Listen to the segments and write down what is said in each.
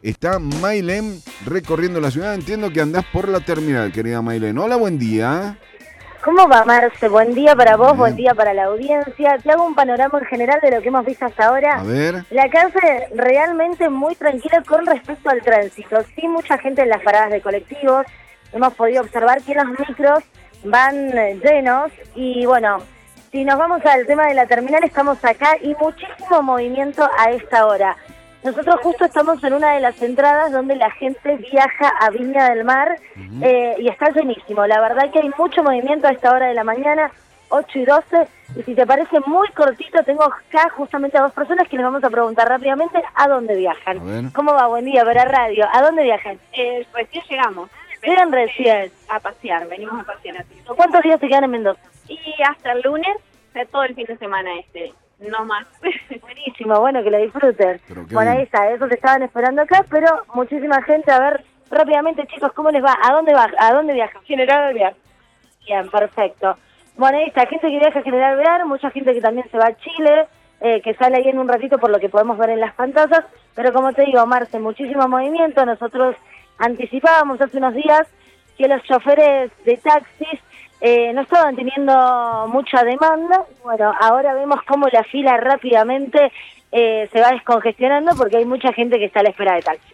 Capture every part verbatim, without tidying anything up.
está Maylén recorriendo la ciudad. Entiendo que andás por la terminal, querida Maylén. Hola, buen día. ¿Cómo va, Marce? Buen día para vos, buen día para la audiencia. Te hago un panorama en general de lo que hemos visto hasta ahora. A ver. La calle realmente muy tranquila con respecto al tránsito. Sí, mucha gente en las paradas de colectivos. Hemos podido observar que los micros van llenos. Y bueno, si nos vamos al tema de la terminal, estamos acá y muchísimo movimiento a esta hora. Nosotros justo estamos en una de las entradas donde la gente viaja a Viña del Mar uh-huh. eh, y está llenísimo. La verdad que hay mucho movimiento a esta hora de la mañana, ocho y doce. Y si te parece muy cortito, tengo acá justamente a dos personas que les vamos a preguntar rápidamente a dónde viajan. ¿Cómo va? Buen día, para radio. ¿A dónde viajan? Eh, recién llegamos. Llegan recién. A pasear, venimos a pasear así. ¿Cuántos días se quedan en Mendoza? Y hasta el lunes, o sea, todo el fin de semana este. No más. Buenísimo, bueno, que lo disfruten. Bueno, ahí está, eso te estaban esperando acá, pero muchísima gente. A ver, rápidamente, chicos, ¿cómo les va? ¿A dónde va? ¿A dónde viajan? General Alvear. Bien, perfecto. Bueno, ahí está, gente que viaja a General Alvear, mucha gente que también se va a Chile, eh, que sale ahí en un ratito por lo que podemos ver en las pantallas, pero como te digo, Marce, muchísimo movimiento. Nosotros anticipábamos hace unos días que los choferes de taxis Eh, no estaban teniendo mucha demanda. Bueno, ahora vemos cómo la fila rápidamente eh, se va descongestionando porque hay mucha gente que está a la espera de taxi.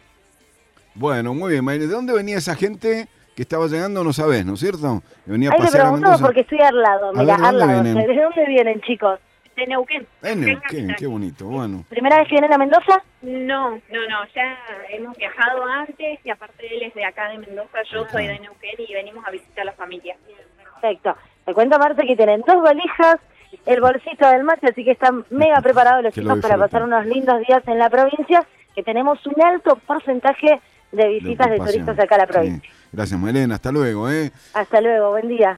Bueno, muy bien, Mayre. ¿De dónde venía esa gente que estaba llegando? No sabés, ¿no es cierto? Venía Ahí le preguntamos porque estoy al lado. Mira, ver, al lado. Vienen? ¿De dónde vienen, chicos? De Neuquén. De Neuquén, qué bonito, bueno. ¿Primera vez que vienen a Mendoza? No, no, no, ya hemos viajado antes y aparte él es de acá de Mendoza, yo Ajá. soy de Neuquén y venimos a visitar a la familia. Perfecto. Te cuento, Marce, que tienen dos valijas, el bolsito del mate, así que están mega preparados los chicos para pasar unos lindos días en la provincia, que tenemos un alto porcentaje de visitas de, de turistas acá a la provincia. Sí. Gracias, Maylén. Hasta luego, ¿eh? Hasta luego, buen día.